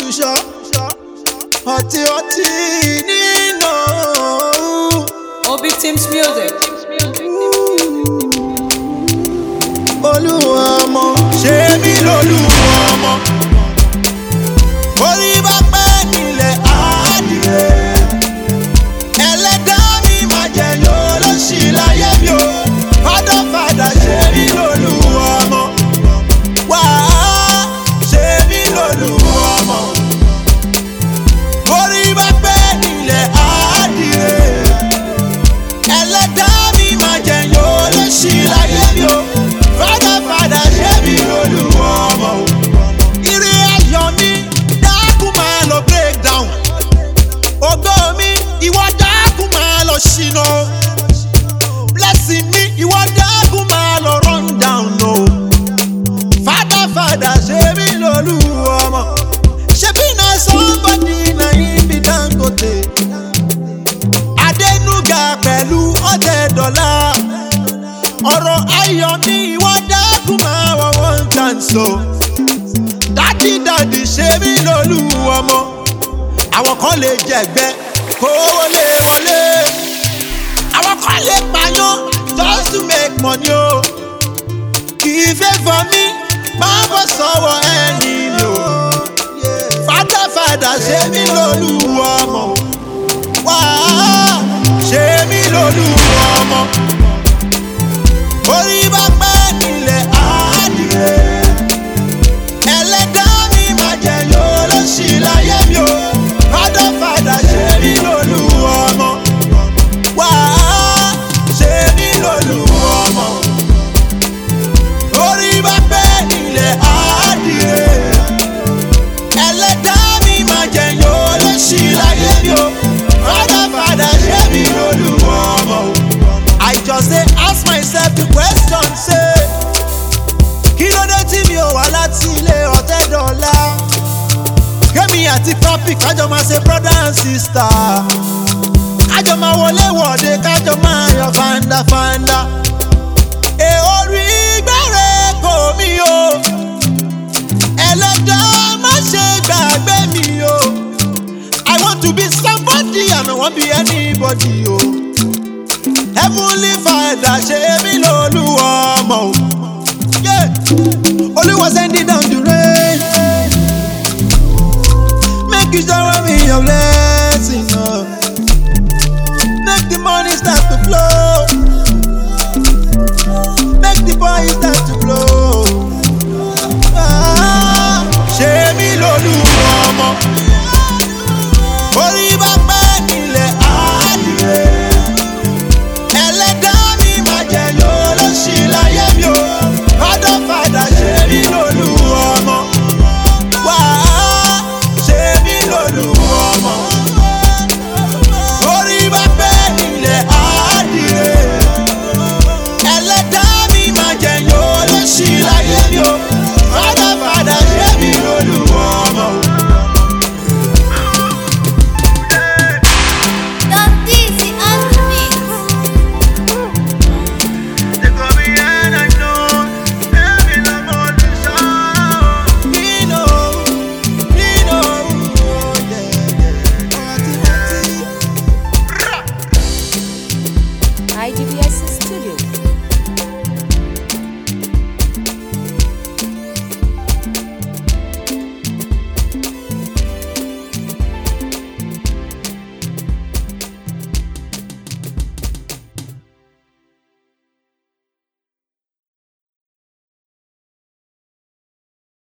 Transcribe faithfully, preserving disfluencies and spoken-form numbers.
olùṣọ́ ọtí ọtí nínú. Obi Teams Music. Olúwa ọmọ ṣe mí lólúwa ọmọ. Orí bá pẹ́ nílẹ̀ àádìrẹ. Ẹlẹ́dàá mi máa jẹ yóò lọ sí láyé mi o. Fádà fádà ṣe mí lólúwa ọmọ. Wá ṣe mí lólúwa ọmọ. Orí bá pẹ́ nílẹ̀ àádìrẹ. Ẹlẹ́dàá mi máa jẹ yóò lọ sí láyé mi o. Fádà fádà ṣe mí lólúwa ọmọ. Ire ayọ̀ mi dákun máa lọ break down. Ògo mi ìwọ dákun máa lọ ṣìnà. Blessing mi ìwọ dákun máa lọ run down no. Fádà fádà ṣe mí lólúwa ọmọ. Ṣebí na somebody na him be Dangote. Adénúgà pẹ̀lú ọ̀tẹ̀ dọ́là. Ọ̀rọ̀ ayọ̀ mi ìwọ dákun máa wọ one chance o. Dádì dádì ṣe mí lólúwa ọmọ. Àwọn kan lè jẹ̀gbẹ́ kówó lè wọlé. Àwọn kan lè payán just to make money o. Kì í fẹ́ fọ mí máa bọ́ sọ́wọ́ ẹni mi o. Fádà fádà ṣe mí lólúwa ọmọ. Wá ṣe mí lólúwa ọmọ. Orí bá pẹ́ nílẹ̀ àádìrẹ. Ẹlẹ́dàá mi máa jẹ yóò lọ sí láyé mi o. Fádà fádà ṣe mí lólúwa ọmọ. Wá ṣe mí lólúwa ọmọ. Orí bá pẹ́ nílẹ̀ àádìrẹ. Ẹlẹ́dàá mi máa jẹ yóò lọ sí láyé mi o. Fádà fádà ṣe mí lólúwa ọmọ. I just dey ask myself the question say, kí ló dé tí mi ò wá láti ilé ọ̀tẹ̀ dọ́là? Kémi àti papi kájọ máa ṣe brother and sister. Kájọ máa wọlé wọ̀de kájọ máa yọ fanda fanda. È orí gbẹ́rẹ́ kò mí o. Ẹlẹ́dàá má ṣe gbàgbé mi o. I want to be somebody and I won't be anybody o. Heavenly Father ṣe mí lólúwa ọmọ o. Yeah. Olúwa send it down the